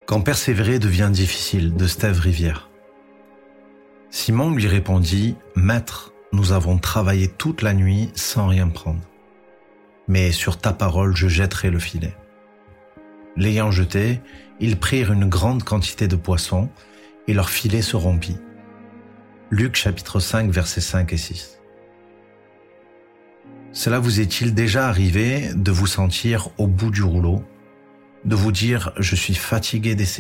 Quand persévérer devient difficile, de Steve Rivière. Simon lui répondit, « Maître, nous avons travaillé toute la nuit sans rien prendre. Mais sur ta parole, je jetterai le filet. » L'ayant jeté, ils prirent une grande quantité de poissons et leur filet se rompit. Luc chapitre 5, versets 5 et 6. Cela vous est-il déjà arrivé de vous sentir au bout du rouleau, de vous dire « je suis fatigué d'essayer ».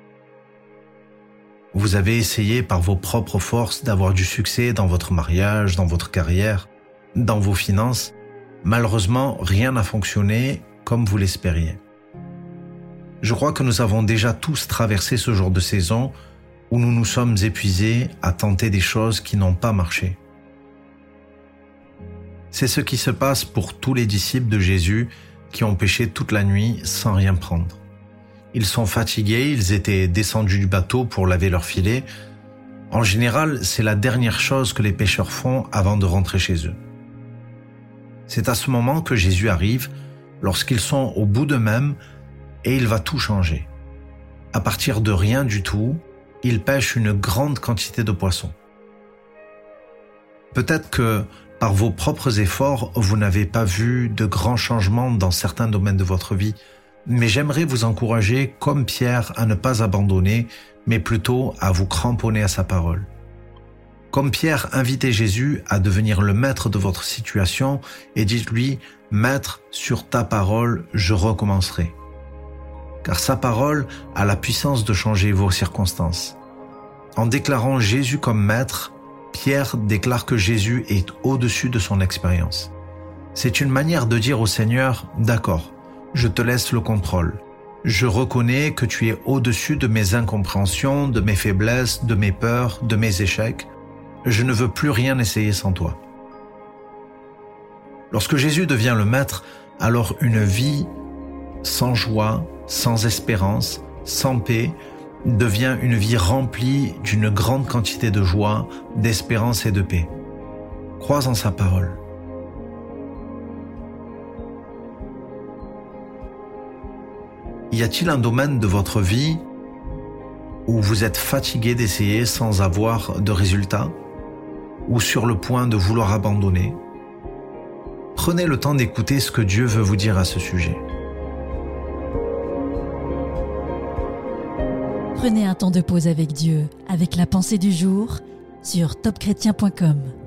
Vous avez essayé par vos propres forces d'avoir du succès dans votre mariage, dans votre carrière, dans vos finances. Malheureusement, rien n'a fonctionné comme vous l'espériez. Je crois que nous avons déjà tous traversé ce genre de saison où nous nous sommes épuisés à tenter des choses qui n'ont pas marché. C'est ce qui se passe pour tous les disciples de Jésus qui ont pêché toute la nuit sans rien prendre. Ils sont fatigués, ils étaient descendus du bateau pour laver leur filet. En général, c'est la dernière chose que les pêcheurs font avant de rentrer chez eux. C'est à ce moment que Jésus arrive, lorsqu'ils sont au bout d'eux-mêmes, et il va tout changer. À partir de rien du tout, ils pêchent une grande quantité de poissons. Peut-être que par vos propres efforts, vous n'avez pas vu de grands changements dans certains domaines de votre vie, mais j'aimerais vous encourager, comme Pierre, à ne pas abandonner, mais plutôt à vous cramponner à sa parole. Comme Pierre, invitez Jésus à devenir le maître de votre situation et dites-lui « Maître, sur ta parole, je recommencerai ». Car sa parole a la puissance de changer vos circonstances. En déclarant Jésus comme maître, Pierre déclare que Jésus est au-dessus de son expérience. C'est une manière de dire au Seigneur « D'accord, je te laisse le contrôle. Je reconnais que tu es au-dessus de mes incompréhensions, de mes faiblesses, de mes peurs, de mes échecs. Je ne veux plus rien essayer sans toi. » Lorsque Jésus devient le maître, alors une vie sans joie, sans espérance, sans paix, devient une vie remplie d'une grande quantité de joie, d'espérance et de paix. Crois en sa parole. Y a-t-il un domaine de votre vie où vous êtes fatigué d'essayer sans avoir de résultat ou sur le point de vouloir abandonner? Prenez le temps d'écouter ce que Dieu veut vous dire à ce sujet. Prenez un temps de pause avec Dieu, avec la pensée du jour sur topchrétien.com.